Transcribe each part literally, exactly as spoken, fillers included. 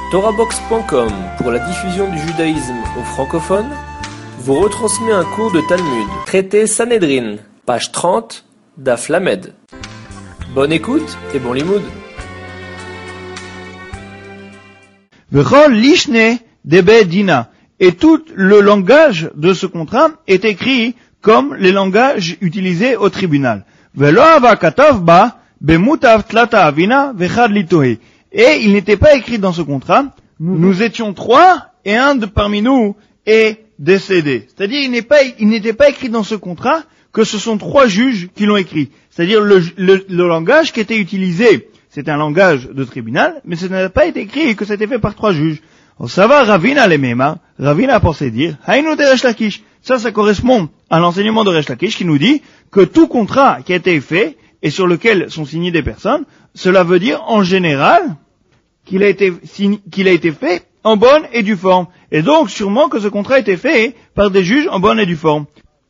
Torahbox point com, pour la diffusion du judaïsme aux francophones, vous retransmet un cours de Talmud, traité Sanhedrin, page trente, Daf Lamed. Bonne écoute et bon limoud. V'chol lishne debe dina. Et tout le langage de ce contrat est écrit comme les langages utilisés au tribunal. Velo ava katav ba bemutav tlata avina vechad litohe. Et il n'était pas écrit dans ce contrat, nous étions trois et un de parmi nous est décédé. C'est-à-dire, il n'est pas, il n'était pas écrit dans ce contrat que ce sont trois juges qui l'ont écrit. C'est-à-dire, le, le, le langage qui était utilisé, c'est un langage de tribunal, mais ce n'a pas été écrit et que c'était fait par trois juges. Ça va, Ravina l'emema, Ravina a pensé dire, Haïnou de Resh Lakish. Ça, ça correspond à l'enseignement de Resh Lakish qui nous dit que tout contrat qui a été fait et sur lequel sont signées des personnes, cela veut dire, en général, qu'il a été, qu'il a été fait en bonne et due forme. Et donc, sûrement que ce contrat a été fait par des juges en bonne et due forme.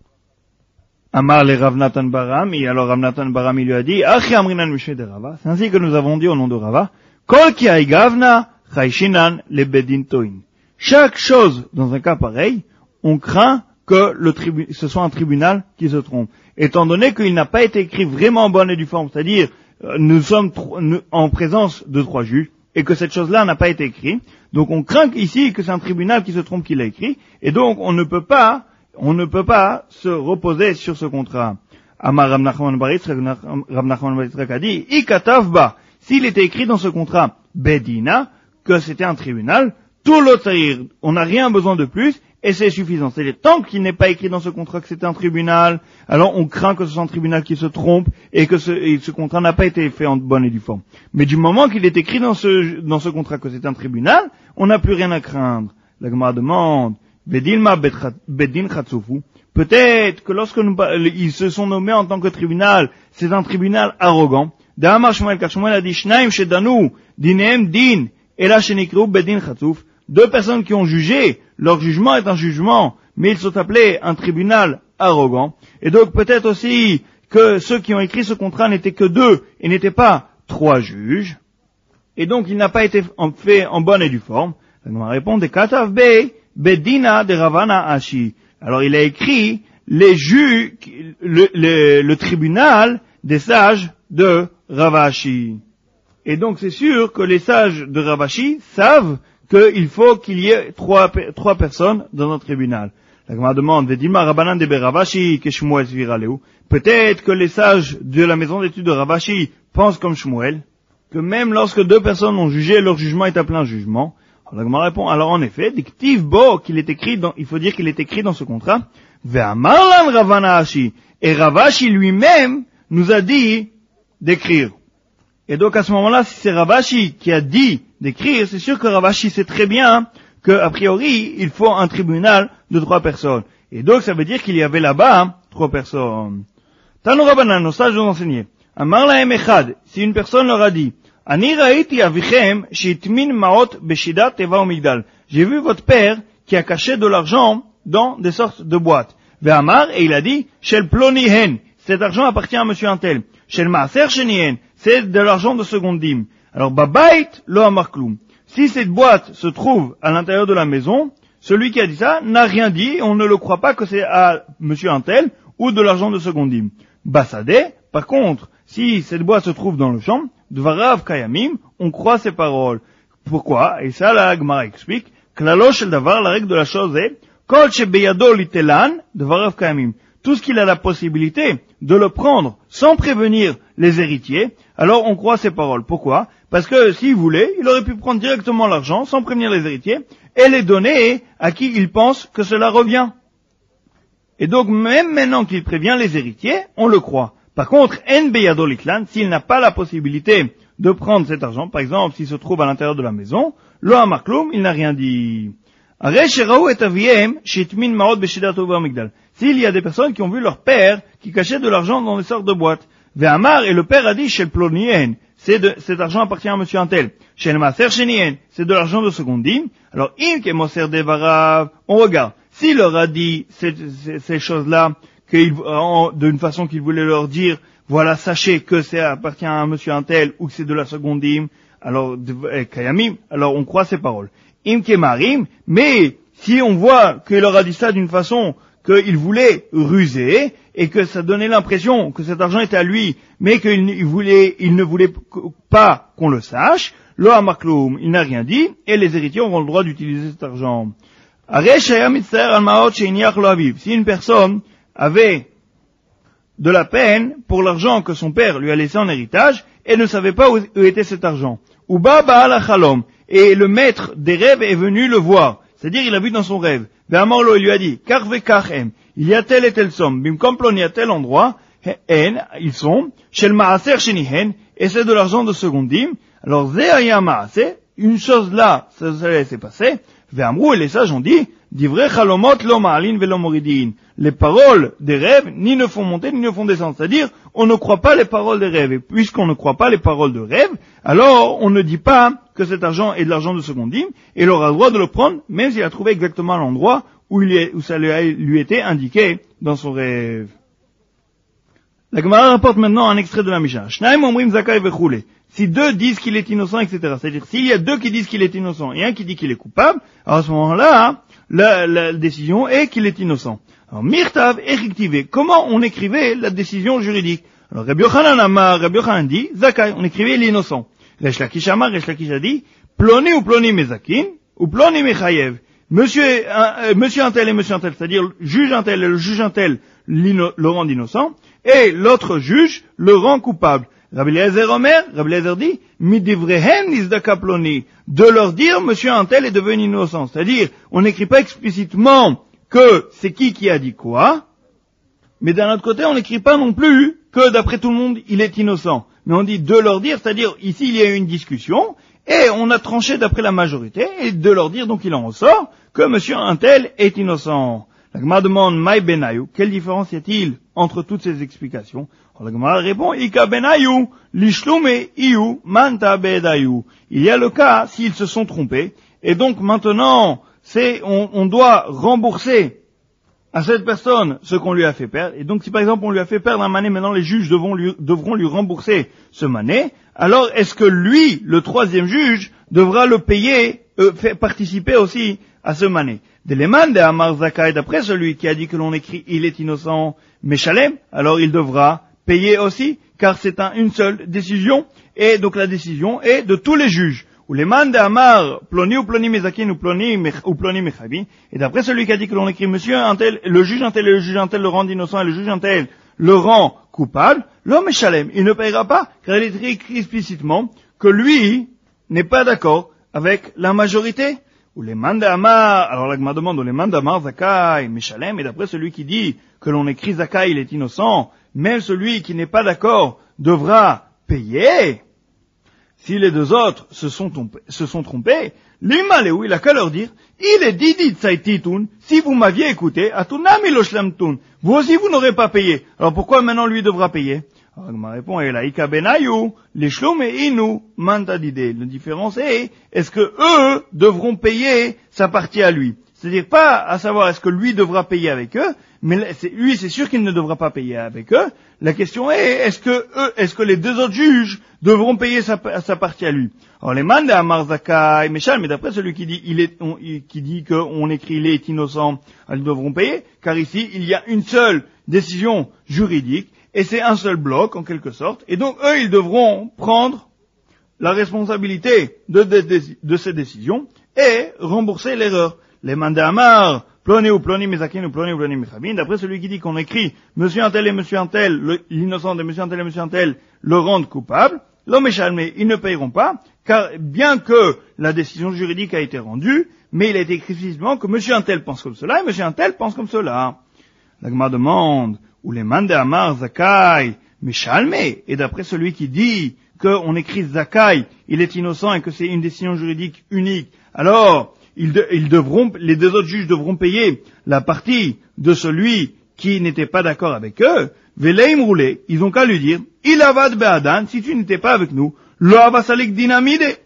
Amar le Rav Natan Baram, et alors Rav Natan Baram, il lui a dit, Achi amrinan mishe de Rava. C'est ainsi que nous avons dit au nom de Rava, Kol ki haigavna chayshinan le bedin toin. Chaque chose, dans un cas pareil, on craint que le tribu, ce soit un tribunal qui se trompe. Étant donné qu'il n'a pas été écrit vraiment en bonne et due forme, c'est-à-dire, nous sommes tro- nous, en présence de trois juges, et que cette chose-là n'a pas été écrite. Donc on craint ici que c'est un tribunal qui se trompe qui l'a écrit, et donc on ne peut pas, on ne peut pas se reposer sur ce contrat. Amar Rav Nachman bar Yitzchak, Rav Nachman bar Yitzchak a dit, Ikatav ba, s'il était écrit dans ce contrat, Bedina, que c'était un tribunal, tout l'autre, on n'a rien besoin de plus, et c'est suffisant. C'est-à-dire, tant qu'il n'est pas écrit dans ce contrat que c'est un tribunal, alors on craint que ce soit un tribunal qui se trompe et que ce, et ce contrat n'a pas été fait en bonne et due forme. Mais du moment qu'il est écrit dans ce, dans ce contrat que c'est un tribunal, on n'a plus rien à craindre. La Gemara demande, Bedilma bedin chatsofu. Peut-être que lorsque nous, ils se sont nommés en tant que tribunal, c'est un tribunal arrogant. Da'amar Shmuel, car Shmuel a dit, Shnaim shedanu, dinem din, ela shenikru bedin chatsuf. Deux personnes qui ont jugé, leur jugement est un jugement, mais ils sont appelés un tribunal arrogant. Et donc peut-être aussi que ceux qui ont écrit ce contrat n'étaient que deux et n'étaient pas trois juges. Et donc il n'a pas été fait en bonne et due forme. On va répondre des Katav Bey, Bedina de Ravana Ashi. Alors il a écrit les juges, le, le, le tribunal des sages de Ravashi. Et donc c'est sûr que les sages de Ravashi savent qu'il faut qu'il y ait trois, trois personnes dans un tribunal. La Gemara demande, Vedima Rabanan de Ravashi, que Shmuel Sviraleu. Peut-être que les sages de la maison d'études de Ravashi pensent comme Shmuel, que même lorsque deux personnes ont jugé, leur jugement est appelé un jugement. Alors la Gemara répond, alors en effet, dictive bo, qu'il est écrit dans, il faut dire qu'il est écrit dans ce contrat, Ve'amarlan Ravana Ashi. Et Ravashi lui-même nous a dit d'écrire. Et donc à ce moment-là, si c'est Ravashi qui a dit d'écrire, c'est sûr que Ravashi sait très bien que, a priori, il faut un tribunal de trois personnes. Et donc ça veut dire qu'il y avait là-bas hein, trois personnes. Tanu Rabanan, nos sages nous ont enseigné. Amar lahem echad, si une personne leur a dit, Ani raiti avichem sheitmin maot beshidat teva umigdal. J'ai vu votre père qui a caché de l'argent dans des sortes de boîtes. Ve'amar, et il a dit, shel ploni hen, cet argent appartient à monsieur Antel. Shel maaser shenien, c'est de l'argent de seconde dîme. Alors, babait lo amarkloum. Si cette boîte se trouve à l'intérieur de la maison, celui qui a dit ça n'a rien dit et on ne le croit pas que c'est à monsieur Antel ou de l'argent de seconde dîme. Bassadeh, par contre, si cette boîte se trouve dans le champ, dvarav kayamim, on croit ses paroles. Pourquoi? Et ça, la Gemara explique, klalo shel davar, la règle de la chose est, kol shebeyado litelan, dvarav kayamim. Tout ce qu'il a la possibilité de le prendre sans prévenir les héritiers, alors on croit ses paroles. Pourquoi? Parce que s'il voulait, il aurait pu prendre directement l'argent sans prévenir les héritiers et les donner à qui il pense que cela revient. Et donc même maintenant qu'il prévient les héritiers, on le croit. Par contre, en beyado litlan, s'il n'a pas la possibilité de prendre cet argent, par exemple s'il se trouve à l'intérieur de la maison, lo amarkloum, il n'a rien dit. S'il y a des personnes qui ont vu leur père qui cachait de l'argent dans des sortes de boîtes, Ve'amar, et le père a dit, Shel plonien, c'est de, cet argent appartient à monsieur Antel. Shel maaser shenien, c'est de l'argent de seconde dîme. Alors, im ke moser devarav, on regarde. S'il leur a dit ces, ces, ces choses-là, qu'il, d'une façon qu'il voulait leur dire voilà, sachez que ça appartient à un monsieur un tel ou que c'est de la seconde dîme, alors, kayamim, alors on croit ces paroles. Im kemarim, mais si on voit qu'il aura dit ça d'une façon qu'il voulait ruser et que ça donnait l'impression que cet argent était à lui, mais qu'il voulait, il ne voulait pas qu'on le sache, lo amakloum, il n'a rien dit, et les héritiers auront le droit d'utiliser cet argent. Si une personne avait de la peine pour l'argent que son père lui a laissé en héritage et ne savait pas où était cet argent, ou baba la chalom, et le maître des rêves est venu le voir, c'est-à-dire il a vu dans son rêve, Ve'amorlo, il lui a dit, karve kachem, il y a telle et telle somme, bimkomplon, il y a tel endroit, hen, ils sont, shel maaser shenihen, et c'est de l'argent de seconde dîme, alors ze'aya maaser, une chose là, ça, ça s'est passé, ve'amrou, et les sages ont dit, divrei chalomot lo ma'alin ve'lo moridin, les paroles des rêves, ni ne font monter, ni ne font descendre, c'est-à-dire, on ne croit pas les paroles des rêves, et puisqu'on ne croit pas les paroles de rêve, alors on ne dit pas que cet argent est de l'argent de seconde dîme, et il aura le droit de le prendre, même s'il a trouvé exactement l'endroit où, il est, où ça lui, a, lui était indiqué dans son rêve. La Gemara rapporte maintenant un extrait de la Mishnah. Shnaim omrim zakai vechule. Si deux disent qu'il est innocent, et cetera. C'est-à-dire, s'il y a deux qui disent qu'il est innocent et un qui dit qu'il est coupable, alors à ce moment-là, la, la décision est qu'il est innocent. Alors, mirtav erictivé. Comment on écrivait la décision juridique? Alors, Rabbi Yochanan Amar, Rabbi Yochanan dit, zakai, on écrivait l'innocent. Resh Lakish Amar, Resh Lakish a dit, ploni ou ploni mezakin, ou ploni mechayev. Monsieur, un, euh, monsieur un tel et monsieur un tel, c'est-à-dire juge un tel et le juge un tel le rend innocent, et l'autre juge le rend coupable. Rabbi Eliezer Omer, Rabbi Eliezer dit, midivrehen nizdaka ploni, de leur dire monsieur un tel est devenu innocent. C'est-à-dire, on n'écrit pas explicitement que c'est qui qui a dit quoi, mais d'un autre côté, on n'écrit pas non plus que d'après tout le monde, il est innocent. Mais on dit de leur dire, c'est-à-dire, ici il y a eu une discussion, et on a tranché d'après la majorité, et de leur dire, donc il en ressort, que monsieur un tel est innocent. La Gemara demande, Maï Benayu, quelle différence y a-t-il entre toutes ces explications? Alors la Gemara répond, Ika Benayu, Lishlume Iyu, Manta Bedayu. Il y a le cas s'ils se sont trompés, et donc maintenant, c'est, on, on doit rembourser à cette personne ce qu'on lui a fait perdre, et donc si par exemple on lui a fait perdre un mané, maintenant les juges devront lui, devront lui rembourser ce mané, alors est-ce que lui, le troisième juge, devra le payer, euh, faire participer aussi à ce mané? Deleman de Amar Zakai, d'après celui qui a dit que l'on écrit il est innocent, Meshalem, alors il devra payer aussi, car c'est un, une seule décision, et donc la décision est de tous les juges. Ou les man de Amar, ploni ou ploni mezakin ou ploni ou ploni mechavin, et d'après celui qui a dit que l'on écrit monsieur un tel, le juge un tel et le juge un tel le rend innocent et le juge un tel le rend coupable, l'homme est chalem, il ne payera pas, car il est écrit explicitement que lui n'est pas d'accord avec la majorité. Ou les man de Amar, alors la Gemara demande, ou les man de Amar zakai, meshalem, et d'après celui qui dit que l'on écrit zakai, il est innocent, même celui qui n'est pas d'accord devra payer. Si les deux autres se sont trompés, se sont trompés, l'imale, il a qu'à leur dire, il est didi tsaititun, si vous m'aviez écouté, atunami loshlamtun, vous aussi vous n'aurez pas payé. Alors pourquoi maintenant lui devra payer? Alors ma réponse est la ika benayu, les shlom et inu, manta dide. La différence est, est-ce que eux devront payer sa partie à lui? C'est-à-dire pas à savoir est-ce que lui devra payer avec eux, mais c'est, lui c'est sûr qu'il ne devra pas payer avec eux. La question est, est-ce que eux, est-ce que les deux autres juges devront payer sa, sa partie à lui? Alors les man de Amar Zakai Meshal, mais d'après celui qui dit il est, on, qui dit qu'on écrit il est innocent, ils devront payer, car ici il y a une seule décision juridique, et c'est un seul bloc en quelque sorte, et donc eux ils devront prendre la responsabilité de, de, de, de ces décisions et rembourser l'erreur. Les man de Amar, ploni ou ploni mezakin ou ploni ou ploni mechabin, d'après celui qui dit qu'on écrit monsieur un tel et monsieur un tel, le, l'innocent de monsieur un tel et monsieur un tel le rendent coupable, l'homme échal, mais ils ne payeront pas, car bien que la décision juridique a été rendue, mais il a été écrit explicitement que monsieur un tel pense comme cela et monsieur un tel pense comme cela. La Gemara demande, ou les man de Amar zakai, meshalme, et d'après celui qui dit qu'on écrit zakai, il est innocent et que c'est une décision juridique unique, alors Ils, de, ils devront, les deux autres juges devront payer la partie de celui qui n'était pas d'accord avec eux. Veleim roulé, ils ont qu'à lui dire, il avad be'adan, si tu n'étais pas avec nous, lo avasalik dinamide.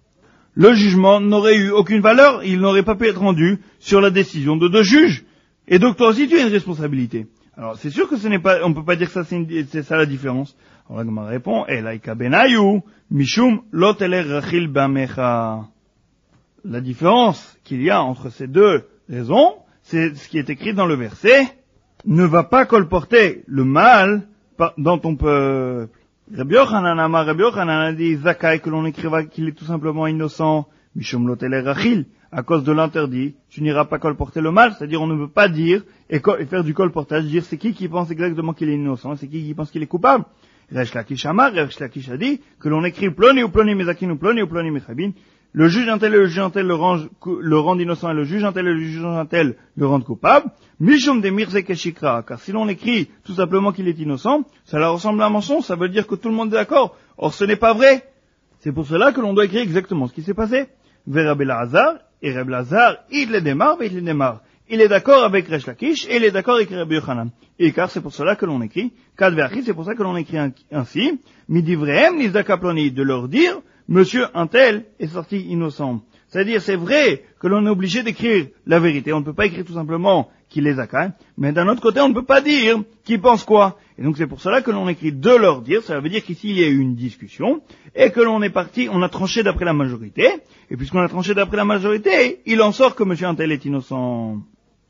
Le jugement n'aurait eu aucune valeur, il n'aurait pas pu être rendu sur la décision de deux juges. Et donc toi aussi tu as une responsabilité. Alors, c'est sûr que ce n'est pas, on peut pas dire que ça, c'est, une, c'est ça la différence. Alors, la Gemara répond, Elaika benayu, mishum loteler rachil bamecha. La différence qu'il y a entre ces deux raisons, c'est ce qui est écrit dans le verset, ne va pas colporter le mal dans ton peuple. Rabbi Yochanan Amar, Rabbi Yochanan a dit Zakai, que l'on écriva qu'il est tout simplement innocent, mishum loteler rachil. À cause de l'interdit, tu n'iras pas colporter le mal, c'est-à-dire on ne veut pas dire et, co- et faire du colportage, dire c'est qui qui pense exactement qu'il est innocent, c'est qui qui pense qu'il est coupable. Resh Lakish Amar, Resh Lakish a dit que l'on écrit ploni ou ploni mezakin ou ploni ou ploni mechabin, le juge un tel et le juge un tel le rend, le rend innocent et le juge un tel et le juge un tel le rendent coupable. Mishum de mirze keshikra, car si l'on écrit tout simplement qu'il est innocent, ça leur ressemble à un mensonge, ça veut dire que tout le monde est d'accord. Or ce n'est pas vrai. C'est pour cela que l'on doit écrire exactement ce qui s'est passé. Vers Rabbi Lazar, et Rabbi Lazar, il les démarre, il les démarre. Il est d'accord avec Resh Lakish, et il est d'accord avec Rabbi Yochanan. Et car c'est pour cela que l'on écrit, Kad ve'achi, c'est pour ça que l'on écrit ainsi, Midivrehem nizaka ploni, de leur dire, monsieur un tel est sorti innocent. C'est-à-dire, c'est vrai que l'on est obligé d'écrire la vérité. On ne peut pas écrire tout simplement qu'il les a, mais d'un autre côté, on ne peut pas dire qui pense quoi. Et donc c'est pour cela que l'on écrit de leur dire, ça veut dire qu'ici il y a eu une discussion, et que l'on est parti, on a tranché d'après la majorité, et puisqu'on a tranché d'après la majorité, il en sort que monsieur un tel est innocent.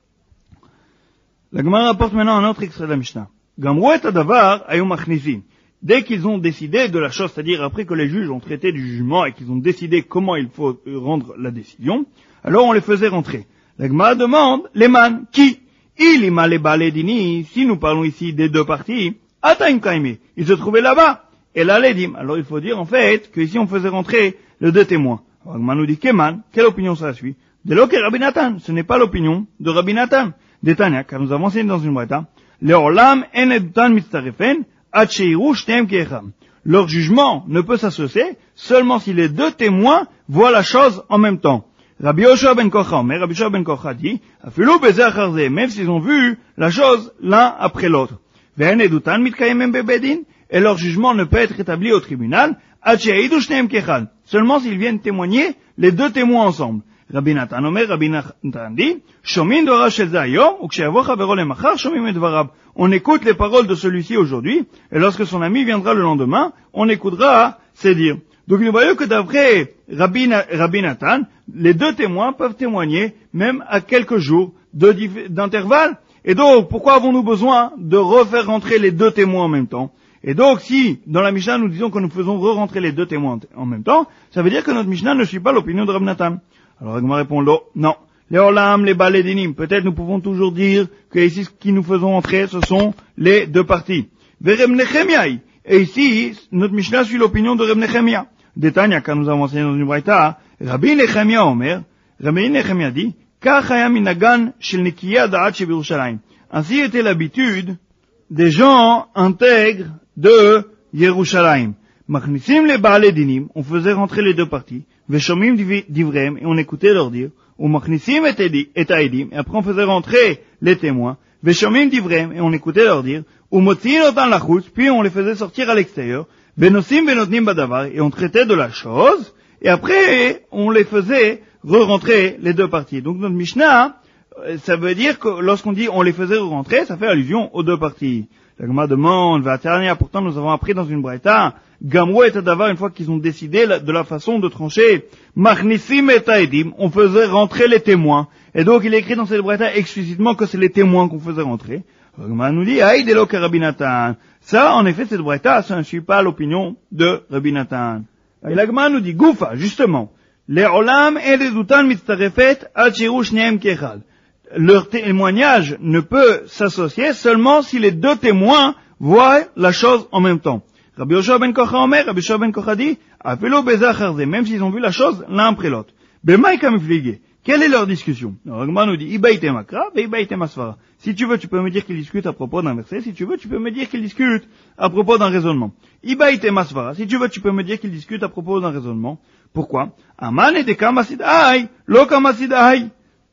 La Gemara rapporte maintenant un autre extrait de la Mishnah. Gamru et adavar ayom machnisim. Dès qu'ils ont décidé de la chose, c'est-à-dire après que les juges ont traité du jugement et qu'ils ont décidé comment il faut rendre la décision, alors on les faisait rentrer. La Gemara demande, les man, qui? Il ima les baledini, si nous parlons ici des deux parties, ataim kaimi, ils se trouvaient là-bas, et là les dim. Alors il faut dire en fait que ici on faisait rentrer les deux témoins. Alors la Gemara nous dit, Keman, quelle opinion ça suit? De l'ok et Rabbi Nathan, ce n'est pas l'opinion de Rabbi Nathan. D'Etania, car nous avons enseigné dans une braïta, Leolam en edutan mitzarefen, atcheiru shtem kecham. Leur jugement ne peut s'associer seulement si les deux témoins voient la chose en même temps. Rabbi Yoshua ben Kocha, mais Rabbi Yoshua ben Kocha dit, afilu beze acharze, même s'ils ont vu la chose l'un après l'autre. Ve'en edutan mitkayemem bebedin, et leur jugement ne peut être établi au tribunal, atcheiru shtem kecham, seulement s'ils viennent témoigner les deux témoins ensemble. Rabbi Nathan Omer, Rabbi Nathan dit, Shomin dora shel zayom, ou ksheavo chavero lemachar, shomim et dvarab. On écoute les paroles de celui-ci aujourd'hui, et lorsque son ami viendra le lendemain, on écoutera ses dires. Donc nous voyons que d'après Rabbi, Rabbi Nathan, les deux témoins peuvent témoigner même à quelques jours de, d'intervalle. Et donc, pourquoi avons-nous besoin de refaire rentrer les deux témoins en même temps? Et donc, si, dans la Mishnah, nous disons que nous faisons re-rentrer les deux témoins en même temps, ça veut dire que notre Mishnah ne suit pas l'opinion de Rabbi Nathan. Alors, Agma répond, non. Les Olam, les Balédinim. Peut-être nous pouvons toujours dire que ici, ce qui nous faisons entrer, ce sont les deux parties. Verem Nechemiah. Et ici, notre Mishnah suit l'opinion de Reb Nechemia. Détagne, car nous avons enseigné dans une braïta, Rabbi Nechemia Omer, Rabbi Nechemia dit, Kachaya minagan shel nekiya da'at shebirushalayim. Ainsi était l'habitude des gens intègres de Yerushalayim. Machnisim les Balédinim, on faisait rentrer les deux parties. Veshomim divrem, et on écoutait leur dire, ou machnisim et aedim, et après on faisait rentrer les témoins, veshomim divrem, et on écoutait leur dire, ou motzin otan lachutz, puis on les faisait sortir à l'extérieur, venosim venotnim badavar, et on traitait de la chose, et après on les faisait re-rentrer les deux parties. Donc notre Mishnah, ça veut dire que lorsqu'on dit on les faisait re-rentrer, ça fait allusion aux deux parties. La Gemara demande, va terminer, pourtant nous avons appris dans une braïta, Gamro et Adavar, une fois qu'ils ont décidé de la façon de trancher, Machnisim et Taedim, on faisait rentrer les témoins. Et donc il est écrit dans cette braïta explicitement que c'est les témoins qu'on faisait rentrer. La Gemara nous dit, Aïd elo Rabbi Nathan. Ça, en effet, cette braïta, ça ne suit pas l'opinion de Rabbi Nathan. Et la Gemara nous dit, Goufa, justement, les Olam et les Doutan mitzarefet achiru shneem kechal. Leur témoignage ne peut s'associer seulement si les deux témoins voient la chose en même temps. Rabbi Yoshua ben Kocha Omer, Rabbi Yoshua ben Kocha dit, Afelo beza acharze, même s'ils ont vu la chose l'un après l'autre. Bemaï kamiflige. Quelle est leur discussion? Alors, Agma nous dit, Ibaïte makra, Ibaïte masvara. Si tu veux, tu peux me dire qu'ils discutent à propos d'un verset. Si tu veux, tu peux me dire qu'ils discutent à propos d'un raisonnement. Ibaïte masvara. Si tu veux, tu peux me dire qu'ils discutent à propos d'un raisonnement. Pourquoi? Aman et de kamasidai, lo kamasidai.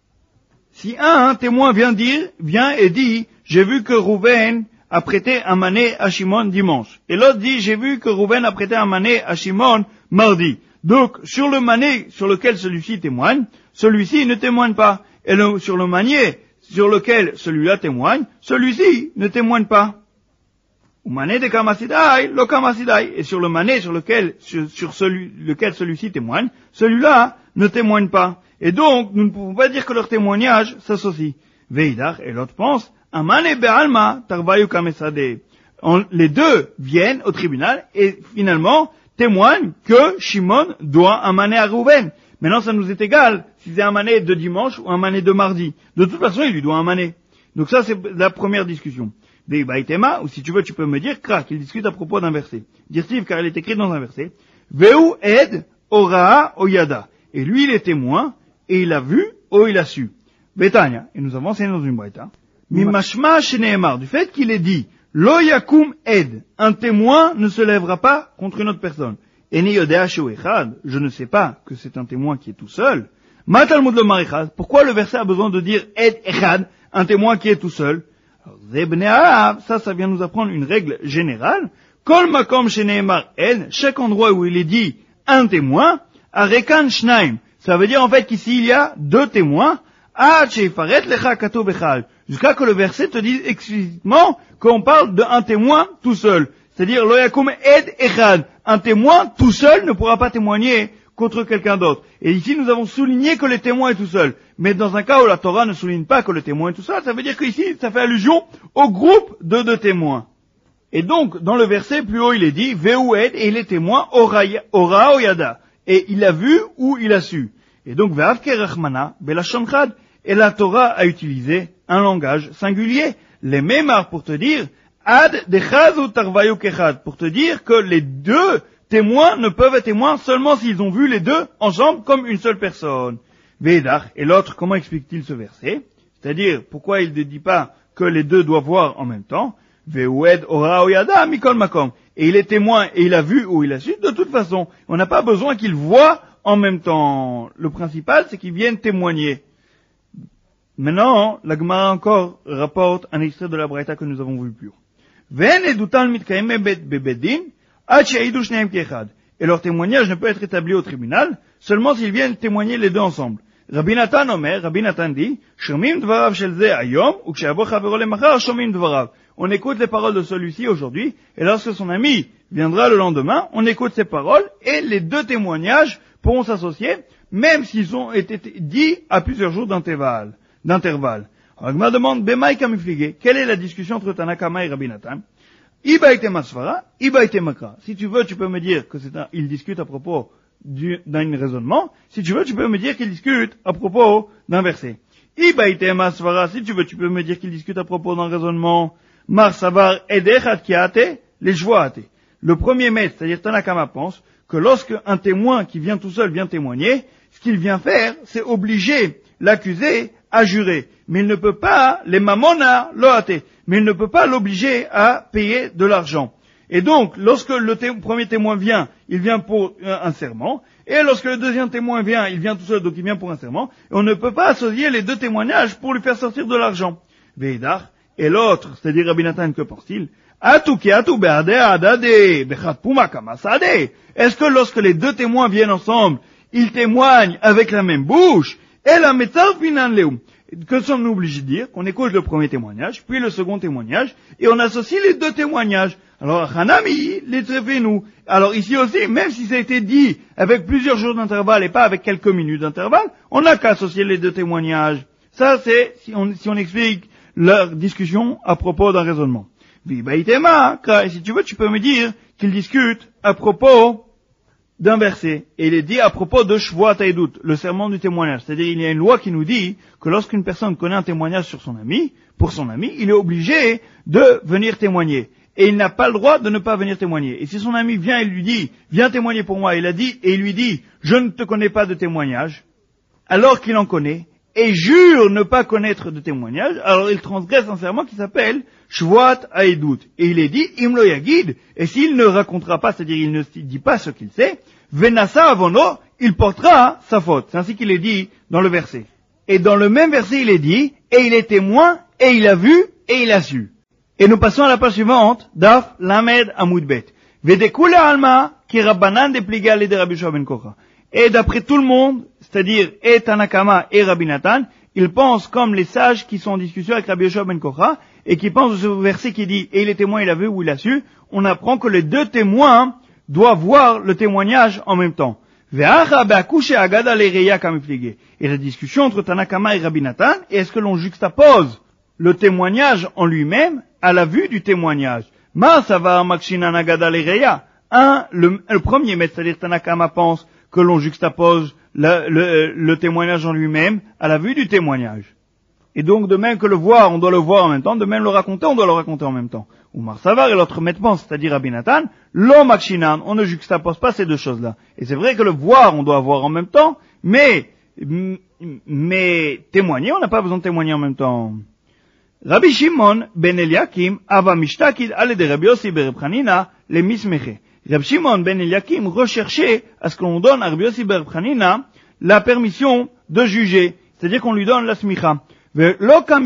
Si un témoin vient dire, vient et dit, j'ai vu que Rouven a prêté un mané à Shimon dimanche. Et l'autre dit, j'ai vu que Rouven a prêté un mané à Shimon mardi. Donc, sur le mané sur lequel celui-ci témoigne, celui-ci ne témoigne pas. Et le, sur le manier sur lequel celui-là témoigne, celui-ci ne témoigne pas. Ou mané de kamasidai, lo kamasidai. Et sur le mané sur lequel, sur, sur celui, lequel celui-ci témoigne, celui-là ne témoigne pas. Et donc, nous ne pouvons pas dire que leur témoignage s'associe. Veidach, et l'autre pense, amane be'alma, tarvayu kamesade. Les deux viennent au tribunal et finalement témoignent que Shimon doit un mané à Reuven. Maintenant, ça nous est égal si c'est un mané de dimanche ou un mané de mardi. De toute façon, il lui doit un mané. Donc ça, c'est la première discussion. Baitema, ou si tu veux, tu peux me dire, krak, il discute à propos d'un verset. Dire-t-il, car il est écrit dans un verset, Veu ed oraa oyada. Et lui, il est témoin, et il a vu, ou il a su. Betania, et nous avons enseigné dans une braïta, Mimashma sheneemar, du fait qu'il est dit, Lo yakum ed, un témoin ne se lèvera pas contre une autre personne. Eni yodea sheu echad, je ne sais pas que c'est un témoin qui est tout seul. Ma talmud lo marichad, pourquoi le verset a besoin de dire ed echad, un témoin qui est tout seul? Alors, ça, ça vient nous apprendre une règle générale. Kol makom sheneemar ed, chaque endroit où il est dit un témoin, arekan shnaim, ça veut dire en fait qu'ici il y a deux témoins, ad sheifaret lecha katov echad, jusqu'à que le verset te dise explicitement qu'on parle d'un témoin tout seul. C'est-à-dire, lo yakum ed echad, un témoin tout seul ne pourra pas témoigner contre quelqu'un d'autre. Et ici, nous avons souligné que le témoin est tout seul. Mais dans un cas où la Torah ne souligne pas que le témoin est tout seul, ça veut dire qu'ici, ça fait allusion au groupe de deux témoins. Et donc, dans le verset plus haut, il est dit, Veu ed, et il est témoin, ora oyada. Et il a vu ou il a su. Et donc, ve'avke rachmana, belashon chad. Et la Torah a utilisé un langage singulier. Les mémars pour te dire, ad dechaz ou tarvayu kechad, pour te dire que les deux témoins ne peuvent être témoins seulement s'ils ont vu les deux ensemble comme une seule personne. Veidach, et l'autre, comment explique-t-il ce verset? C'est-à-dire, pourquoi il ne dit pas que les deux doivent voir en même temps? Veued ora oyada mikol makom. Et il est témoin et il a vu ou il a su, de toute façon. On n'a pas besoin qu'il voit en même temps. Le principal, c'est qu'ils viennent témoigner. Maintenant, la Gemara encore rapporte un extrait de la Braïta que nous avons vu plus haut. Ven edutal mitkaim bebedin, et leur témoignage ne peut être établi au tribunal seulement s'ils viennent témoigner les deux ensemble. Rabbi Nathan Omer, Rabbi Nathan dit, Shomim dvarav shel ze hayom, ou kshe'avo chavero lemachar, shomim dvarav. On écoute les paroles de celui-ci aujourd'hui, et lorsque son ami viendra le lendemain, on écoute ses paroles, et les deux témoignages pourront s'associer, même s'ils ont été dits à plusieurs jours d'intervalle. d'intervalle. Alors, je me demande, Bemaï kamiflige, quelle est la discussion entre Tanakama et Rabbi Nathan? Ibaïte masvara, ibaïte makra. Si tu veux, tu peux me dire que c'est un, il discute à propos du, d'un raisonnement. Si tu veux, tu peux me dire qu'il discute à propos d'un verset. Ibaïte masvara, si tu veux, tu peux me dire qu'il discute à propos d'un raisonnement. Mar savar edechat kiate, les joate. Le premier maître, c'est-à-dire Tanakama, pense que lorsque un témoin qui vient tout seul vient témoigner, ce qu'il vient faire, c'est obliger l'accusé à jurer. Mais il ne peut pas, les mamona loate, mais il ne peut pas l'obliger à payer de l'argent. Et donc, lorsque le té- premier témoin vient, il vient pour un, un serment, et lorsque le deuxième témoin vient, il vient tout seul, donc il vient pour un serment, et on ne peut pas associer les deux témoignages pour lui faire sortir de l'argent. Veidar, et l'autre, c'est-à-dire Rabbi Nathan, que pense-t-il? Atu ki atu be'ade adade, bechat puma kamasade. Est-ce que lorsque les deux témoins viennent ensemble, ils témoignent avec la même bouche? Et la méthode finan leum. Que sommes-nous obligés de dire? Qu'on écoute le premier témoignage, puis le second témoignage, et on associe les deux témoignages. Alors, Hanami, les nous. Alors ici aussi, même si ça a été dit avec plusieurs jours d'intervalle et pas avec quelques minutes d'intervalle, on n'a qu'à associer les deux témoignages. Ça, c'est si on, si on explique leur discussion à propos d'un raisonnement. Vibaïtema, et si tu veux, tu peux me dire qu'ils discutent à propos d'un verset, et il est dit à propos de Shvuat Haidut, le serment du témoignage. C'est-à-dire, il y a une loi qui nous dit que lorsqu'une personne connaît un témoignage sur son ami, pour son ami, il est obligé de venir témoigner. Et il n'a pas le droit de ne pas venir témoigner. Et si son ami vient et lui dit, viens témoigner pour moi, il a dit, et il lui dit, je ne te connais pas de témoignage, alors qu'il en connaît, et jure ne pas connaître de témoignage, alors il transgresse un serment qui s'appelle Shvuat Haidut. Et il est dit, Imlo Yagid, et s'il ne racontera pas, c'est-à-dire il ne dit pas ce qu'il sait, Venasa Avono, il portera sa faute. C'est ainsi qu'il est dit dans le verset. Et dans le même verset, il est dit, et il est témoin, et il a vu, et il a su. Et nous passons à la page suivante, Daf Lamed Amoudbet. Vedekula Alma, ki Rabbanan depliga ale de Rabbi Yoshua ben Kocha. Et d'après tout le monde, c'est-à-dire et Tanakama et Rabbi Nathan, ils pensent comme les sages qui sont en discussion avec Rabbi Yoshua ben Kocha, et qui pensent de ce verset qui dit, et les témoins il a vu ou il a su, on apprend que les deux témoins doivent voir le témoignage en même temps. Et la discussion entre Tanakama et Rabbi Nathan, est-ce que l'on juxtapose le témoignage en lui-même à la vue du témoignage? Un, le, le premier maître, c'est-à-dire Tanakama, pense que l'on juxtapose le, le, le témoignage en lui-même à la vue du témoignage. Et donc, de même que le voir, on doit le voir en même temps, de même le raconter, on doit le raconter en même temps. Ou Marsavar et l'autre maître pense, c'est-à-dire Rabbi Nathan, l'homme akshinan, on ne juxtapose pas ces deux choses-là. Et c'est vrai que le voir, on doit voir en même temps, mais, mais témoigner, on n'a pas besoin de témoigner en même temps. Rabbi Shimon ben Eliakim ava mishtakid ale de Rabbi Yossi ben Reb Chanina le mismeche. Rabbi Shimon ben Eliakim recherchait à ce qu'on donne à Rabbi Yossi ben Reb Chanina la permission de juger, c'est-à-dire qu'on lui donne la smicha. Et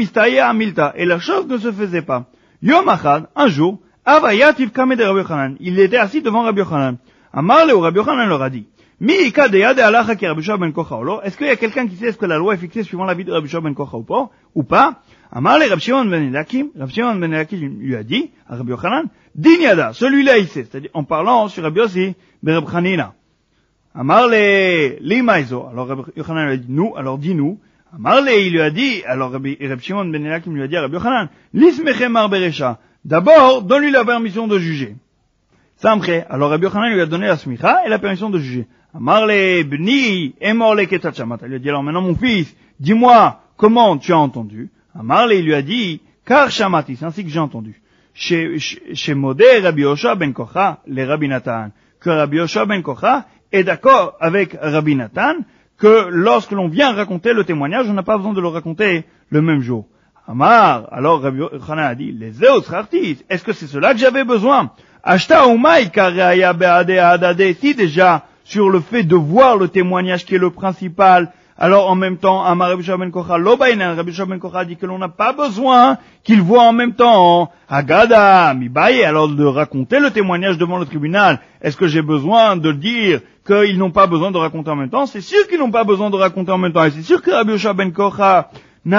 la chose ne se faisait pas. Yom Achad, un jour, Avayativ Kame de Rabbi Yochanan. Il était assis devant Rabbi Yochanan. Amar le Rabbi Yochanan leur a dit, Mi ika de yade alacha ki Rabbi Yoshua ben Kocha ou lo? Est-ce qu'il y a quelqu'un qui sait est-ce que la loi est fixée suivant la vie de Rabbi Yoshua ben Kocha ou pas? Ou pas? Amar le Rabbi Shimon ben Eliakim. Rabbi Shimon ben Eliakim lui a dit, à Rabbi Yochanan, Din yada, celui-là il sait. C'est-à-dire, en parlant sur Rabbi Yossi ben Reb Chanina. Amar le Limaizo. Alors Rabbi Yochanan lui a dit, nous, alors dis-nous. Amarle, il lui a dit, alors Rabbi Shimon ben Eliakim lui a dit à Rabbi Yochanan, Lismechem mar beresha. D'abord, donne-lui la permission de juger. Samche, alors Rabbi Yochanan lui a donné la smicha et la permission de juger. Amarle, bni, emorle ketat shamat. Il lui a dit, alors maintenant mon fils, dis-moi comment tu as entendu. Amarle, il lui a dit, car shamati, c'est ainsi que j'ai entendu. Chez, chez Modé, Rabbi Yoshua ben Kocha, les Rabbi Nathan, que Rabbi Yoshua ben Kocha est d'accord avec Rabbi Nathan, que lorsque l'on vient raconter le témoignage, on n'a pas besoin de le raconter le même jour. Amar, alors Rabbi Yochanan a dit, les Zeus Rartis, est-ce que c'est cela que j'avais besoin? Ashta umay kareaya beade adade, si déjà, sur le fait de voir le témoignage qui est le principal, alors en même temps, Amar Rabbi Yoshua ben Kocha, l'obainan, Rabbi Yoshua ben Kocha dit que l'on n'a pas besoin qu'il voit en même temps, Agada, mibaye, alors de raconter le témoignage devant le tribunal. Est-ce que j'ai besoin de dire qu'ils n'ont pas besoin de raconter en même temps? C'est sûr qu'ils n'ont pas besoin de raconter en même temps. Et c'est sûr que Rabbi Yoshua ben Kocha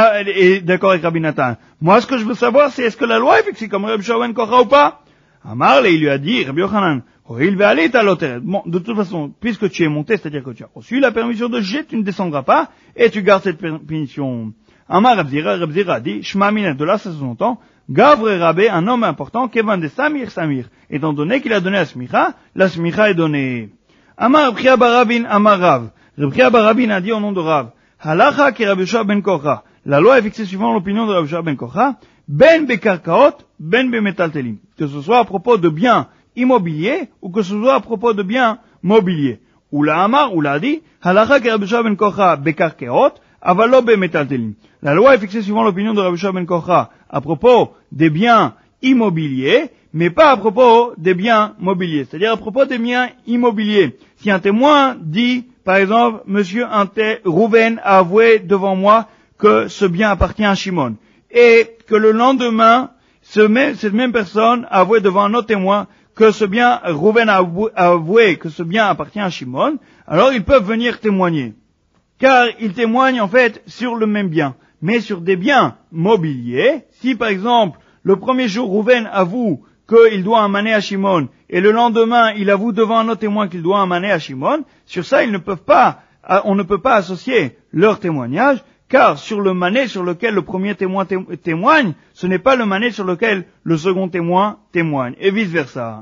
est d'accord avec Rabbi Nathan. Moi, ce que je veux savoir, c'est est-ce que la loi est fixée comme Rabbi Yoshua ben Kocha ou pas? Amar, il lui a dit, Rabbi Yochanan, il va aller à l'hôtel. Bon, de toute façon, puisque tu es monté, c'est-à-dire que tu as reçu la permission de juger, tu ne descendras pas, et tu gardes cette permission. Amar Rabzira, Rabzira a dit, Shma Minet, de là, ça se entend, Gavre Rabbe, un homme important, Kevan de Samir Samir. Étant donné qu'il a donné la smicha, la smicha est donnée. Amar Rabchia Barabin, Amar Rav. Rabchia Barabin a dit au nom de Rav, Halacha ki Rabbi Yoshua ben Kocha. La loi est fixée suivant l'opinion de Rabbi Yoshua ben Kocha, ben bekarkaot, ben bemetaltelim. Que ce soit à propos de biens immobiliers, ou que ce soit à propos de biens mobiliers. Ou la Amar, ou l'a dit, Halacha ki Rabbi Yoshua ben Kocha bekarkaot, avalo bemetaltelim. La loi est fixée suivant l'opinion de Rabbi Yoshua ben Kocha à propos des biens immobiliers, mais pas à propos des biens mobiliers. C'est-à-dire à propos des biens immobiliers. Si un témoin dit, par exemple, Monsieur Rouven a avoué devant moi que ce bien appartient à Shimon, et que le lendemain, ce même, cette même personne a avoué devant un autre témoin que ce bien, Rouven a avoué que ce bien appartient à Shimon, alors ils peuvent venir témoigner. Car ils témoignent en fait sur le même bien, mais sur des biens mobiliers. Si par exemple, le premier jour, Rouven avoue qu'il doit un mané à Shimon, et le lendemain, il avoue devant un autre témoin qu'il doit un mané à Shimon, sur ça, ils ne peuvent pas, on ne peut pas associer leur témoignage, car sur le mané sur lequel le premier témoin témoigne, ce n'est pas le mané sur lequel le second témoin témoigne, et vice versa.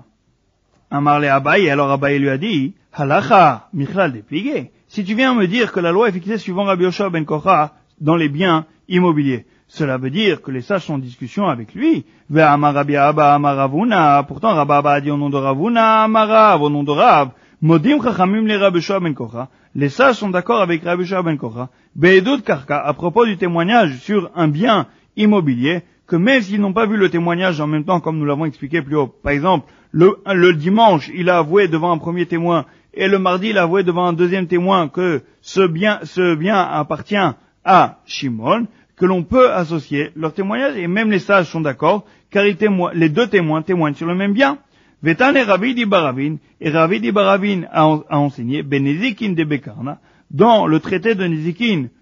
Amar le Abaye, alors Abaye lui a dit, Halacha, Michlal de Pligé. Si tu viens me dire que la loi est fixée suivant Rabbi Yoshua ben Kocha dans les biens immobiliers, cela veut dire que les sages sont en discussion avec lui. Ve'amar Rabbi Abba amar Ravuna, pourtant Rabbi Abba a dit au nom de Ravuna, amar Rav, au nom de Rav, Modim chachamim le Rabbi Yoshua ben Kocha. Les sages sont d'accord avec Rabbi Yoshua ben Kocha. Be'edut karka, à propos du témoignage sur un bien immobilier, que même s'ils n'ont pas vu le témoignage en même temps, comme nous l'avons expliqué plus haut, par exemple, le, le dimanche, il a avoué devant un premier témoin, et le mardi, il a avoué devant un deuxième témoin que ce bien, ce bien appartient à Shimon, que l'on peut associer leur témoignage, et même les sages sont d'accord, car ils témoignent, les deux témoins témoignent sur le même bien. Vetan et Rabbi di Baravin, et Rabbi di Baravin a, a enseigné, Benezikin de Bekarna, dans le traité de Nezikin,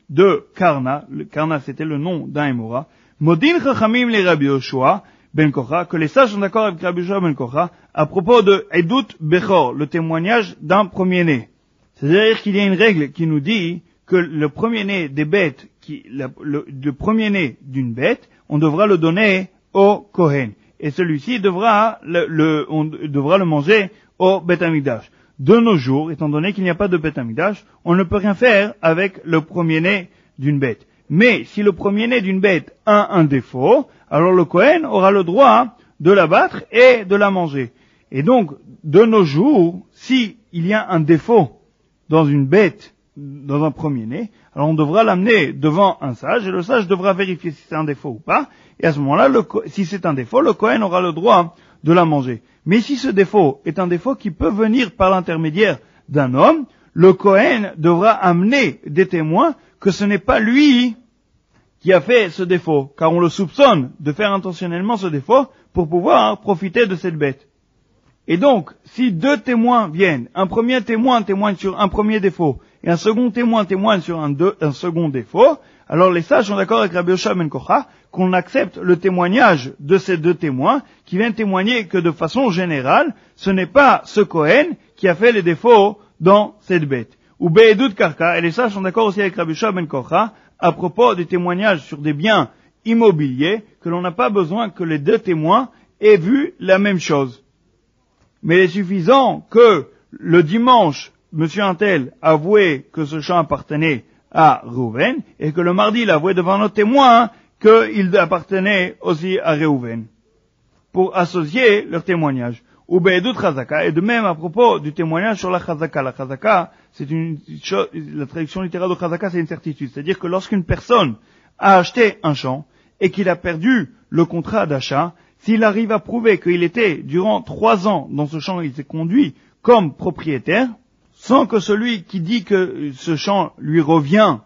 de Karna, le Karna c'était le nom d'un Émora, Modin Chachamim le Rabbi Yoshua ben Kocha, que les sages sont d'accord avec Rabbi Yoshua ben Kocha, à propos de Edut Bechor, le témoignage d'un premier-né. C'est-à-dire qu'il y a une règle qui nous dit que le premier-né des bêtes, qui, le, le, le premier-né d'une bête, on devra le donner au Kohen. Et celui-ci devra le, le, on devra le manger au Beth Amikdash. De nos jours, étant donné qu'il n'y a pas de Beth Amikdash, on ne peut rien faire avec le premier-né d'une bête. Mais si le premier-né d'une bête a un défaut, alors le Kohen aura le droit de l'abattre et de la manger. Et donc, de nos jours, si il y a un défaut dans une bête, dans un premier-né, alors on devra l'amener devant un sage, et le sage devra vérifier si c'est un défaut ou pas, et à ce moment-là, le, si c'est un défaut, le Kohen aura le droit de la manger. Mais si ce défaut est un défaut qui peut venir par l'intermédiaire d'un homme, le Kohen devra amener des témoins que ce n'est pas lui qui a fait ce défaut, car on le soupçonne de faire intentionnellement ce défaut pour pouvoir profiter de cette bête. Et donc, si deux témoins viennent, un premier témoin témoigne sur un premier défaut, et un second témoin témoigne sur un, deux, un second défaut, alors les sages sont d'accord avec Rabbi Yoshua ben Kocha qu'on accepte le témoignage de ces deux témoins qui viennent témoigner que de façon générale, ce n'est pas ce Kohen qui a fait les défauts dans cette bête. Ou Be'edut Karka, et les sages sont d'accord aussi avec Rabbi Yoshua ben Kocha à propos des témoignages sur des biens immobiliers, que l'on n'a pas besoin que les deux témoins aient vu la même chose. Mais il est suffisant que le dimanche, monsieur Untel avouait que ce champ appartenait à Reuven, et que le mardi il avouait devant notre témoin qu'il appartenait aussi à Reuven, pour associer leur témoignage. Ou Be'edut Chazaka, et de même à propos du témoignage sur la Chazaka. La Chazaka, c'est une chose, la traduction littérale de Chazaka, c'est une certitude. C'est-à-dire que lorsqu'une personne a acheté un champ, et qu'il a perdu le contrat d'achat, s'il arrive à prouver qu'il était, durant trois ans, dans ce champ, il s'est conduit comme propriétaire, sans que celui qui dit que ce champ lui revient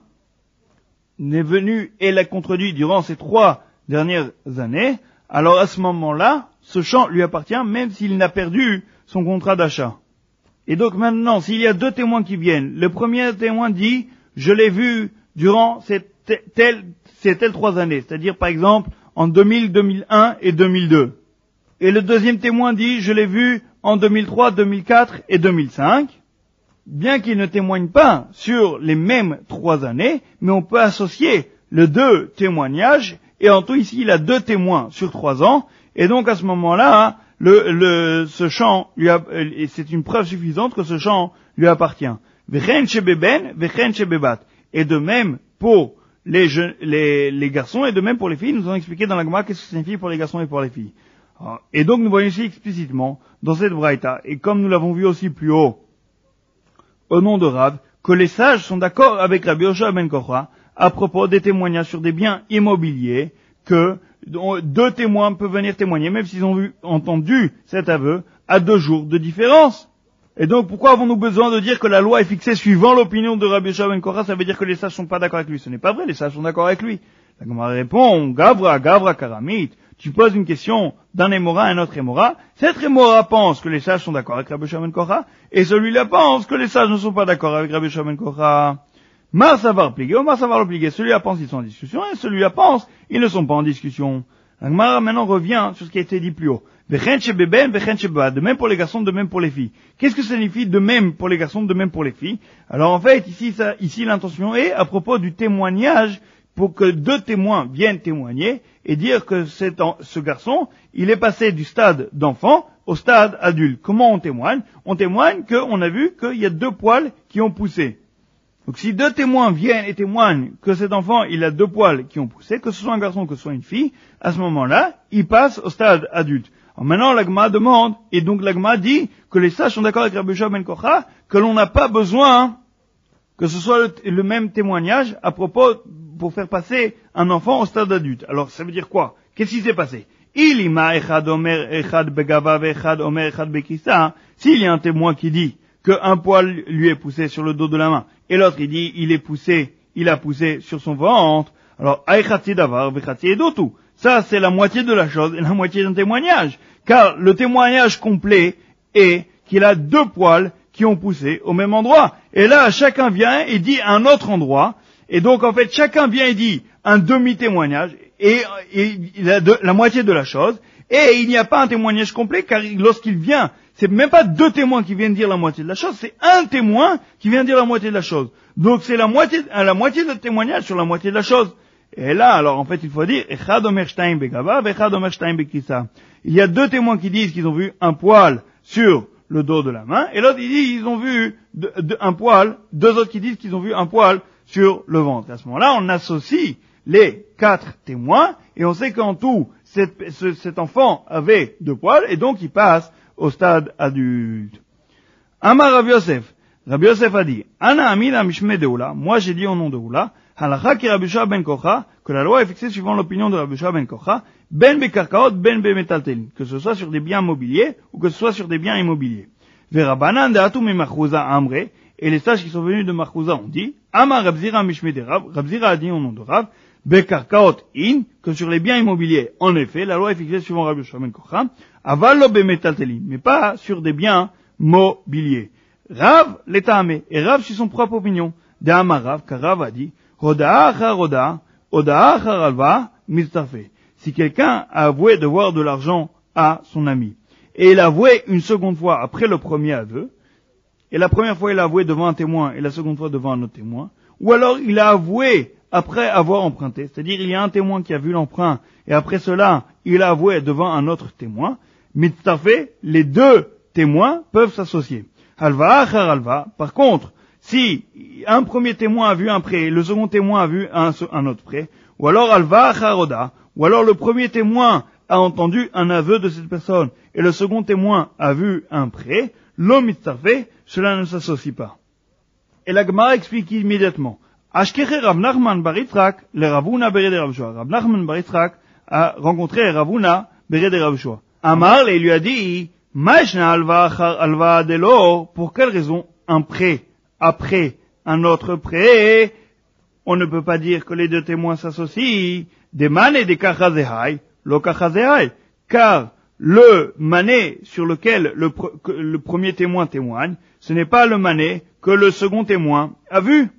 n'est venu et l'a contredit durant ces trois dernières années, alors à ce moment-là, ce champ lui appartient même s'il n'a perdu son contrat d'achat. Et donc maintenant, s'il y a deux témoins qui viennent, le premier témoin dit, je l'ai vu durant ces telles, ces telles trois années, c'est-à-dire par exemple en deux mille, deux mille un et deux mille deux. Et le deuxième témoin dit, je l'ai vu en deux mille trois, deux mille quatre et deux mille cinq. Bien qu'il ne témoigne pas sur les mêmes trois années, mais on peut associer les deux témoignages, et en tout ici il a deux témoins sur trois ans, et donc à ce moment-là, le, le, ce champ, lui a, et c'est une preuve suffisante que ce champ lui appartient. Vechen shebeben, vechen shebebat. Et de même pour les, jeunes, les, les garçons, et de même pour les filles, nous avons expliqué dans la Gemara qu'est-ce que ça signifie pour les garçons et pour les filles. Et donc nous voyons ici explicitement, dans cette braïta, et comme nous l'avons vu aussi plus haut, au nom de Rav, que les sages sont d'accord avec Rabbi Yoshua ben Kocha à propos des témoignages sur des biens immobiliers, que deux témoins peuvent venir témoigner, même s'ils ont vu, entendu cet aveu, à deux jours de différence. Et donc, pourquoi avons-nous besoin de dire que la loi est fixée suivant l'opinion de Rabbi Yoshua ben Kocha? Ça veut dire que les sages sont pas d'accord avec lui. Ce n'est pas vrai, les sages sont d'accord avec lui. La Gemara répond, Gavra, Gavra, Karamit. Tu poses une question d'un émora à un autre émora. Cet émora pense que les sages sont d'accord avec Rabbi Yoshua ben Kocha, et celui-là pense que les sages ne sont pas d'accord avec Rabbi Yoshua ben Kocha. Mar savar plié, ou mar savar le plié. Celui-là pense qu'ils sont en discussion, et celui-là pense ils ne sont pas en discussion. La Gemara maintenant revient sur ce qui a été dit plus haut. Vechen shebeben, vechen shebeba. De même pour les garçons, de même pour les filles. Qu'est-ce que ça signifie de même pour les garçons, de même pour les filles? Alors en fait, ici, ça, ici l'intention est à propos du témoignage, pour que deux témoins viennent témoigner et dire que c'est en, ce garçon, il est passé du stade d'enfant au stade adulte. Comment on témoigne? On témoigne qu'on a vu qu'il y a deux poils qui ont poussé. Donc si deux témoins viennent et témoignent que cet enfant, il a deux poils qui ont poussé, que ce soit un garçon, que ce soit une fille, à ce moment-là, il passe au stade adulte. Alors maintenant, l'Agma demande, et donc l'Agma dit que les sages sont d'accord avec Rabbi Yoshua ben Kocha, que l'on n'a pas besoin que ce soit le, le même témoignage à propos pour faire passer un enfant au stade adulte. Alors ça veut dire quoi? Qu'est-ce qui s'est passé? Il ima echad omer echad begava echad omer echad bekissa. S'il y a un témoin qui dit qu'un poil lui est poussé sur le dos de la main, et l'autre il dit il est poussé, il a poussé sur son ventre, alors aichatzi davar vechatzi edotu. Ça c'est la moitié de la chose et la moitié d'un témoignage. Car le témoignage complet est qu'il a deux poils qui ont poussé au même endroit. Et là, chacun vient et dit à un autre endroit, Et donc, en fait, chacun vient et dit un demi-témoignage, et, et il a de, la moitié de la chose, et il n'y a pas un témoignage complet, car lorsqu'il vient, c'est même pas deux témoins qui viennent dire la moitié de la chose, c'est un témoin qui vient dire la moitié de la chose. Donc, c'est la moitié, la moitié de témoignage sur la moitié de la chose. Et là, alors, en fait, il faut dire, Echad omer shtaim begava, Echad omer shtaim bekisa. Il y a deux témoins qui disent qu'ils ont vu un poil sur le dos de la main, et l'autre, il dit, ils ont vu de, de, un poil, deux autres qui disent qu'ils ont vu un poil sur le ventre. À ce moment-là, on associe les quatre témoins, et on sait qu'en tout, cet, ce, cet enfant avait deux poils, et donc il passe au stade adulte. Amar Rav Yosef. Rabbi Yosef a dit, Ana amina mishme de Oula, moi j'ai dit au nom de Oula, Halacha ki Rabbi Yoshua ben Kocha, que la loi est fixée suivant l'opinion de Rabbi Yoshua ben Kocha, ben bekarkaot, ben bemetaltelin, que ce soit sur des biens mobiliers ou que ce soit sur des biens immobiliers. Verabanan de Atum Machouza Amre, et les sages qui sont venus de Machouza ont dit, Ama Rabzira mishme de Rav, Rabzira a dit au nom de Rav, bekarkaot in, que sur les biens immobiliers, en effet, la loi est fixée suivant Rabbi Yoshua ben Kocha, aval bemetaltelin, mais pas sur des biens mobiliers. Rav l'étamé, et Rav suit son propre opinion. De Amarav, car Rav a dit, Roda achar roda, oda achar alva, mitzarfe. Si quelqu'un a avoué devoir de l'argent à son ami, et il a avoué une seconde fois après le premier aveu, et la première fois il a avoué devant un témoin, et la seconde fois devant un autre témoin, ou alors il a avoué après avoir emprunté, c'est-à-dire il y a un témoin qui a vu l'emprunt, et après cela, il a avoué devant un autre témoin, mitzarfe, les deux témoins peuvent s'associer. Alva achar alva, par contre, si un premier témoin a vu un prêt, le second témoin a vu un, un autre prêt, ou alors alva achar oda, ou alors le premier témoin a entendu un aveu de cette personne, et le second témoin a vu un prêt, l'homme mitzarfe, cela ne s'associe pas. Et la Gemara explique immédiatement. Ashkeche Rav Nachman bar Yitzchak, le Ravuna bere de Rav Shua. Rav Nachman bar Yitzchak a rencontré Ravuna bere de Rav Shua. Amar, et il lui a dit, Ma'eshna alva achar alva delo, pour quelle raison un prêt après un autre prêt, on ne peut pas dire que les deux témoins s'associent, des mané des kachazehai, lo kachazehai, car le mané sur lequel le, le premier témoin témoigne, ce n'est pas le mané que le second témoin a vu.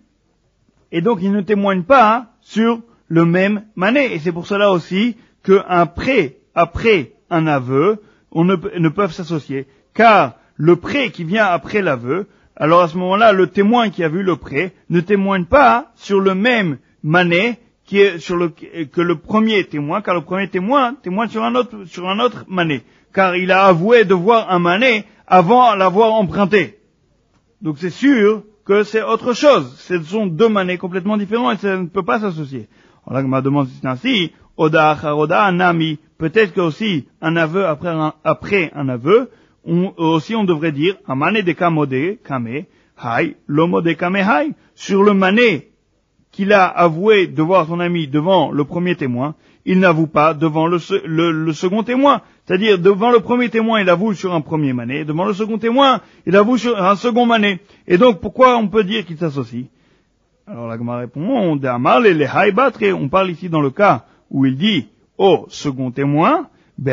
Et donc il ne témoigne pas hein, sur le même mané. Et c'est pour cela aussi qu'un prêt après un aveu, on ne, ne peuvent s'associer, car le prêt qui vient après l'aveu, alors à ce moment-là, le témoin qui a vu le prêt ne témoigne pas sur le même mané qui est sur le, que le premier témoin, car le premier témoin témoigne sur un autre, sur un autre mané, car il a avoué de voir un mané avant l'avoir emprunté. Donc c'est sûr que c'est autre chose. Ce sont deux manés complètement différents et ça ne peut pas s'associer. Alors là, ma demande c'est ainsi, Oda achar oda anami, peut-être que aussi un aveu après un, après un aveu, on, aussi on devrait dire, amane de kamode, kame, hai, lomo de kame hai, sur le mané qu'il a avoué devoir son ami devant le premier témoin, il n'avoue pas devant le, le, le second témoin. C'est-à-dire, devant le premier témoin, il avoue sur un premier mané, devant le second témoin, il avoue sur un second mané. Et donc, pourquoi on peut dire qu'il s'associe? Alors la Gemara répond, on on parle ici dans le cas où il dit au second témoin,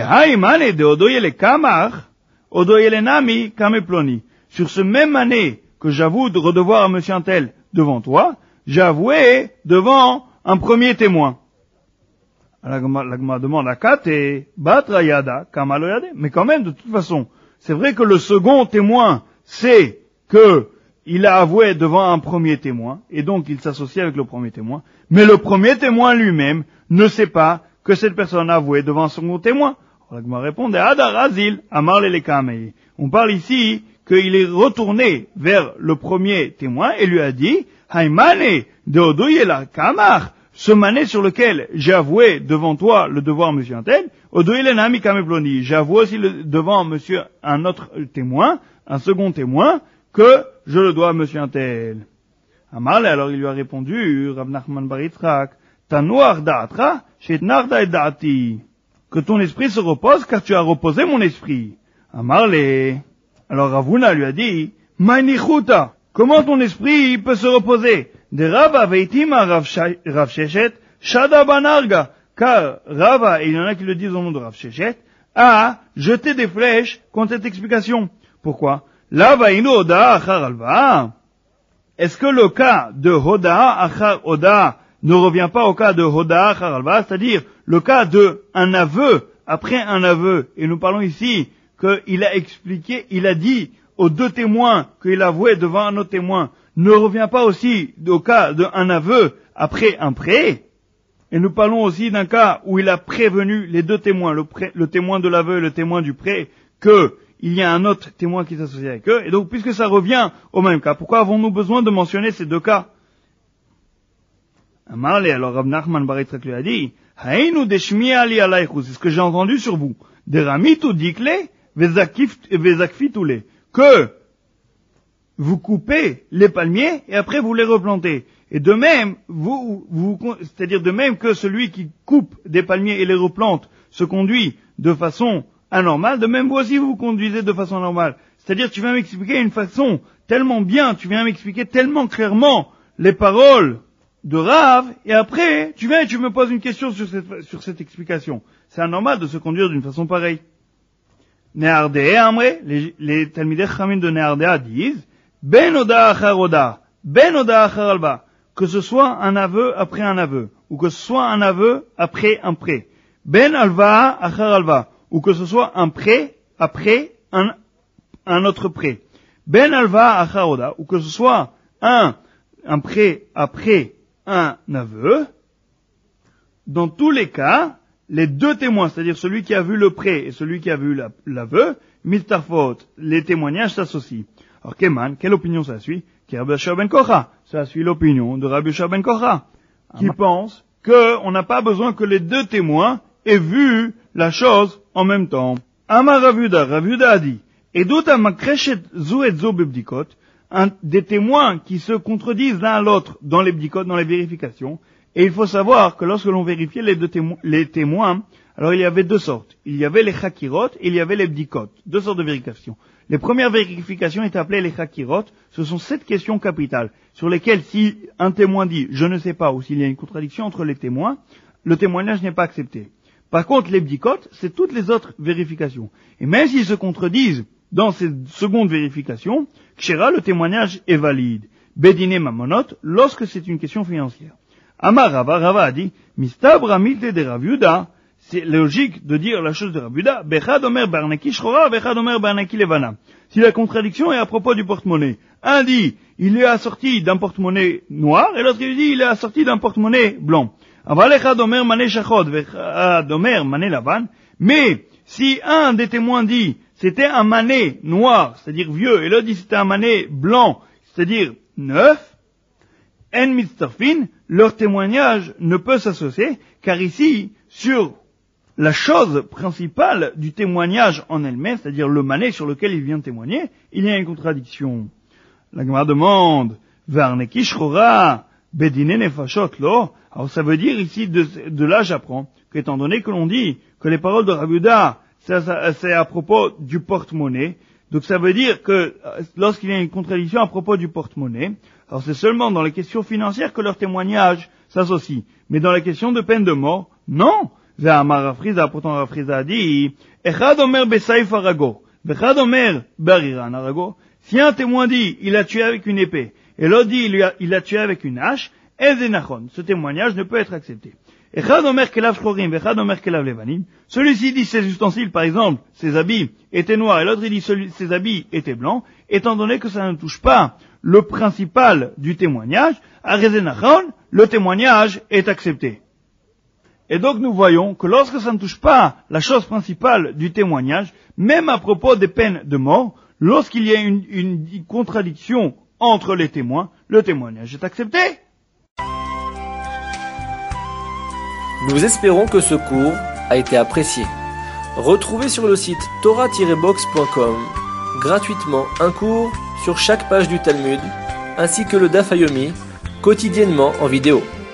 sur ce même année que j'avoue de redevoir à monsieur Antel devant toi, j'ai avoué devant un premier témoin. La Gemara demande à Kate, Batra Yada, Kamalo Yade. Mais quand même, de toute façon, c'est vrai que le second témoin sait que il a avoué devant un premier témoin, et donc il s'associe avec le premier témoin, mais le premier témoin lui-même ne sait pas que cette personne a avoué devant un second témoin. La Gemara répond, Adar Azil, Amar le Kamei. On parle ici qu'il est retourné vers le premier témoin et lui a dit, Haimane, de Odoyela Kamar, ce mané sur lequel j'ai avoué devant toi le devoir monsieur Antel, Odoyela Nami Kameploni, j'ai avoué aussi le, devant monsieur un autre témoin, un second témoin, que je le dois à monsieur Antel. Amarle, alors il lui a répondu, Rav Nachman bar Yitzchak, Tanuach da'atra, shet narda et da'ati, que ton esprit se repose car tu as reposé mon esprit. Amarle, alors Ravuna lui a dit, Mainichuta, comment ton esprit peut se reposer? De Rava veitima Rav Sheshet, Shada banarga, car Rava, et il y en a qui le disent au nom de Rav Sheshet, a jeté des flèches contre cette explication. Pourquoi? La vainu oda achar alva. est-ce que le cas de Hoda Achar Hoda ne revient pas au cas de Hoda Achar Alva, c'est-à-dire le cas de un aveu après un aveu, et nous parlons ici qu'il a expliqué, il a dit aux deux témoins qu'il avouait devant un autre témoin, ne revient pas aussi au cas d'un aveu après un prêt, et nous parlons aussi d'un cas où il a prévenu les deux témoins, le, prêt, le témoin de l'aveu et le témoin du prêt, qu'il y a un autre témoin qui s'associe avec eux, et donc puisque ça revient au même cas, pourquoi avons-nous besoin de mentionner ces deux cas? Amarle, alors Rav Nachman bar Yitzchak lui a dit, Haïnu deshmiya ali alaychu, c'est ce que j'ai entendu sur vous, de ramitu dikle, vezakfitule, que vous coupez les palmiers et après vous les replantez. Et de même, vous, vous, c'est-à-dire de même que celui qui coupe des palmiers et les replante se conduit de façon anormale, de même vous aussi vous vous conduisez de façon normale. C'est-à-dire tu viens m'expliquer une façon tellement bien, tu viens m'expliquer tellement clairement les paroles de Rav, et après tu viens et tu me poses une question sur cette, sur cette explication. C'est anormal de se conduire d'une façon pareille. Nehardea Amre, les, les Talmidei Chachamim de Nehardea disent, Ben Oda Achar Oda, Ben Oda Achar Alba, que ce soit un aveu après un aveu, ou que ce soit un aveu après un prêt. Ben Alva Achar Alva, ou que ce soit un prêt après un, un autre prêt. Ben Alva Achar Oda, ou que ce soit un, un prêt après un aveu. Dans tous les cas, les deux témoins, c'est-à-dire celui qui a vu le prêt et celui qui a vu la, l'aveu, Mistarfot, les témoignages s'associent. Alors, Keman, quelle opinion ça suit? Qui Rabbi Yoshua ben Kocha. Ça suit l'opinion de Rabbi Yoshua ben Kocha, qui pense qu'on n'a pas besoin que les deux témoins aient vu la chose en même temps. Amar Rav Yehuda, Rav Yehuda a dit, Edut hamakreshet zu et zo bebdikot, des témoins qui se contredisent l'un à l'autre dans les bdikot, dans les vérifications. Et il faut savoir que lorsque l'on vérifiait les deux témoins, les témoins, alors il y avait deux sortes. Il y avait les chakirot et il y avait les bdikot. Deux sortes de vérifications. Les premières vérifications étaient appelées les chakirot. Ce sont sept questions capitales sur lesquelles si un témoin dit « je ne sais pas » ou s'il y a une contradiction entre les témoins, le témoignage n'est pas accepté. Par contre, les bdikot, c'est toutes les autres vérifications. Et même s'ils se contredisent dans ces secondes vérifications, kshera, le témoignage est valide. Bedine mamonot, lorsque c'est une question financière. Amar Rava, Rava a dit, Mistabra milte de Rav Yehuda, c'est logique de dire la chose de Rav Yehuda, Bechad omer barnaki shchora, Bechad omer barnaki levana. Si la contradiction est à propos du porte-monnaie, un dit, il est assorti d'un porte-monnaie noir, et l'autre il dit, il est assorti d'un porte-monnaie blanc. Aval echad omer mané shachod, Bechad omer mané lavan, mais si un des témoins dit, c'était un mané noir, c'est-à-dire vieux, et l'autre dit c'était un mané blanc, c'est-à-dire neuf, en mitzarfin, leur témoignage ne peut s'associer, car ici, sur la chose principale du témoignage en elle-même, c'est-à-dire le mané sur lequel il vient témoigner, il y a une contradiction. La Gemara demande, Varneki shchora, bedine nefashot lo. Alors ça veut dire ici, de, de là j'apprends, qu'étant donné que l'on dit que les paroles de Rav Yehuda, ça, ça, c'est à propos du porte-monnaie, donc ça veut dire que lorsqu'il y a une contradiction à propos du porte-monnaie, alors c'est seulement dans les questions financières que leur témoignage s'associe. Mais dans les questions de peine de mort, non. Ve'amar Rav Chizda, pourtant Rav Chizda a dit, Echad omer besaif arago, vechad omer bariran arago. Si un témoin dit, il a tué avec une épée, et l'autre dit, il a, il a tué avec une hache, ezenachon. Ce témoignage ne peut être accepté. Echad omer kelav shchorim, vechad omer kelav levanim. Celui-ci dit ses ustensiles, par exemple, ses habits étaient noirs, et l'autre il dit celui, ses habits étaient blancs, étant donné que ça ne touche pas le principal du témoignage, à Rezenachon, le témoignage est accepté. Et donc nous voyons que lorsque ça ne touche pas la chose principale du témoignage, même à propos des peines de mort, lorsqu'il y a une, une contradiction entre les témoins, le témoignage est accepté. Nous espérons que ce cours a été apprécié. Retrouvez sur le site torah tiret box point com gratuitement un cours sur chaque page du Talmud, ainsi que le Daf Yomi, quotidiennement en vidéo.